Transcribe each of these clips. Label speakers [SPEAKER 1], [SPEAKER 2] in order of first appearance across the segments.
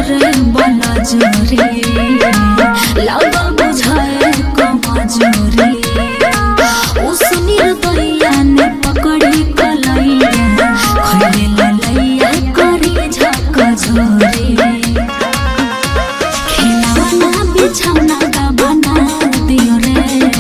[SPEAKER 1] करे बना जोरी लागल बुझाए कमजोरी उस निर्दयिया ने पकड़ी कलैया खैले ललैया करी झक झोरी खिलौना बिछौना का बना दियो रे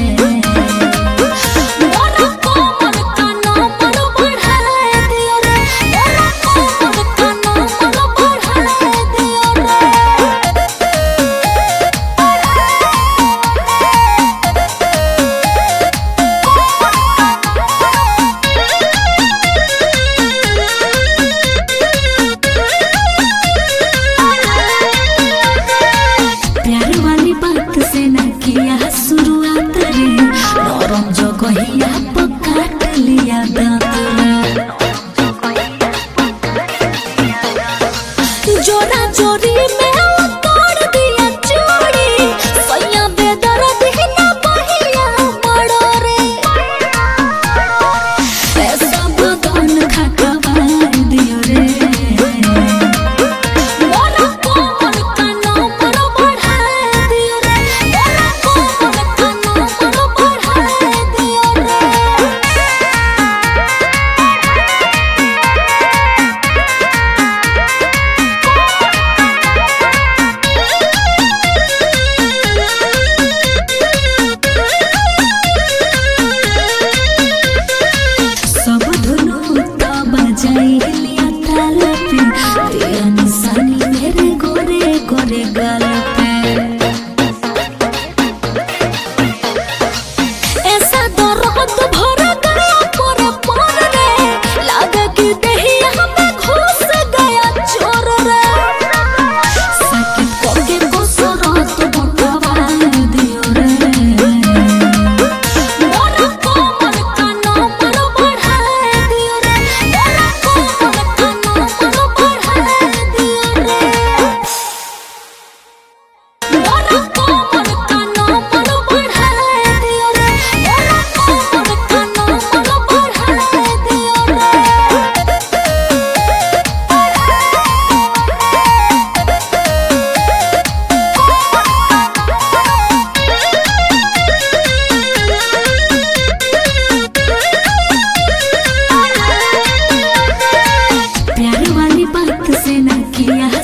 [SPEAKER 1] शुरुआत रे नरम जगहिया पकाट लिया दांत जोरा जोरी में उतार दिया चोरी सैया बेदर्द ही ना बहिया मरो रे ऐसा बदन खटवा दियो रे निशानी मेरे गोरे गोरे गाल पे ऐसा दर्द भरा गया पूरे पर रे लगा कि दहिया में घुस गया चोर रे साकिब कोके को सरत बटवा दियो रे मोरा कोमल का नंबर बढ़ा दियो रे मोरा कोमल का नंबर बढ़ा प्यार वाली बात से न किया